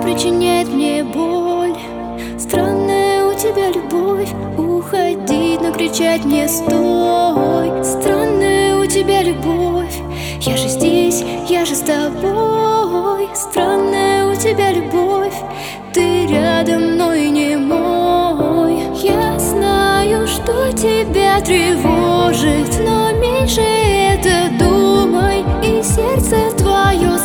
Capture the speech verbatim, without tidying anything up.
причиняет мне боль. Странная у тебя любовь, уходить, но кричать не стой. Странная у тебя любовь, я же здесь, я же с тобой. Странная у тебя любовь, ты рядом, но и не мой. Я знаю, что тебя тревожит, но меньше это думай, и сердце твое